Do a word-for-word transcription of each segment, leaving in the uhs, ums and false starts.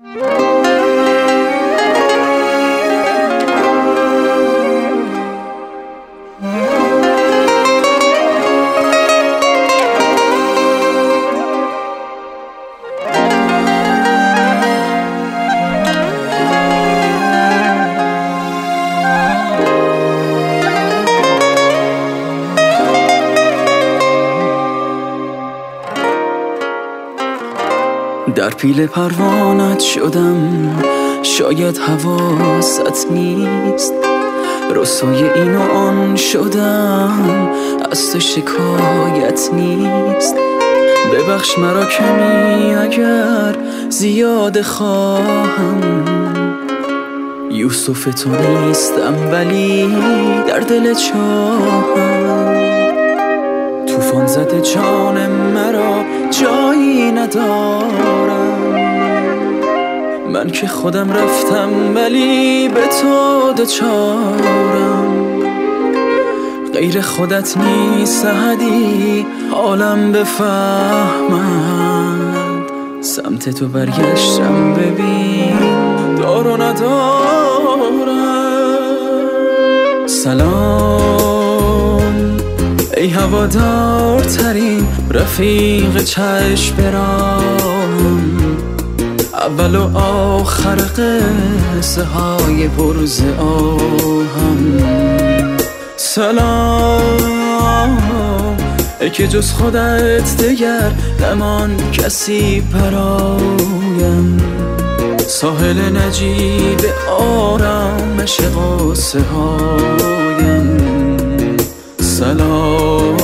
در پیل پروانت شدم، شاید حواست نیست. رسوی این و آن شدم، از تو شکایت نیست. ببخش مرا کمی اگر زیاد خواهم، یوسف تو نیستم ولی در دل چاهم. طوفان زده جان مرا جایی ندارم، من که خودم رفتم ولی به تو دچارم. غیر خودت نیست احدی حالم بفهمد، سمت تو برگشتم ببین دار و ندارم. سلام ای هوادارترین رفیق چشم برام، اول و آخر قصه های پرز آهم. سلام ای که جز خودت دگر نمان کسی برایم، ساحل نجیب آرامش قصه هایم. سلام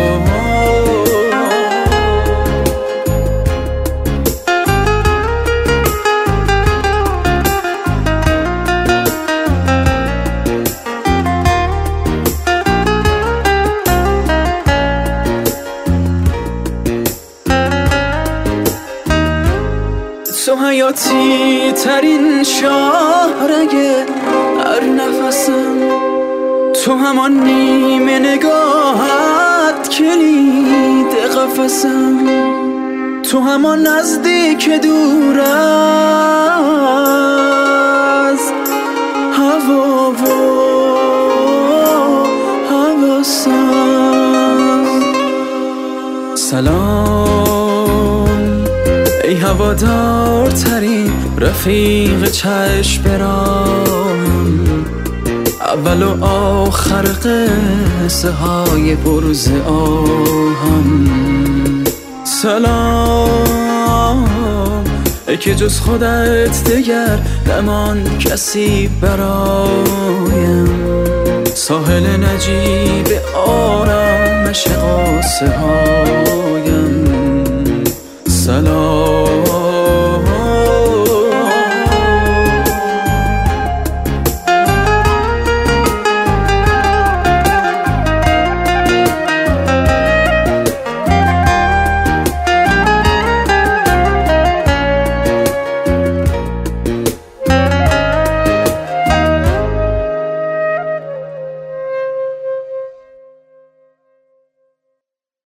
تو حیاتی ترین شاهرگ هر نفسم، تو همان نیمه نگاهت کلید قفسم، تو همان نزدیک دور از هوا و هواسم. سلام ای هوادارترین رفیق چشم برام، اول و آخر قصه های پرز آهم. سلام ای که جز خودت دگر نمان کسی برایم، ساحل نجیب آرامش قصه هایم. سلام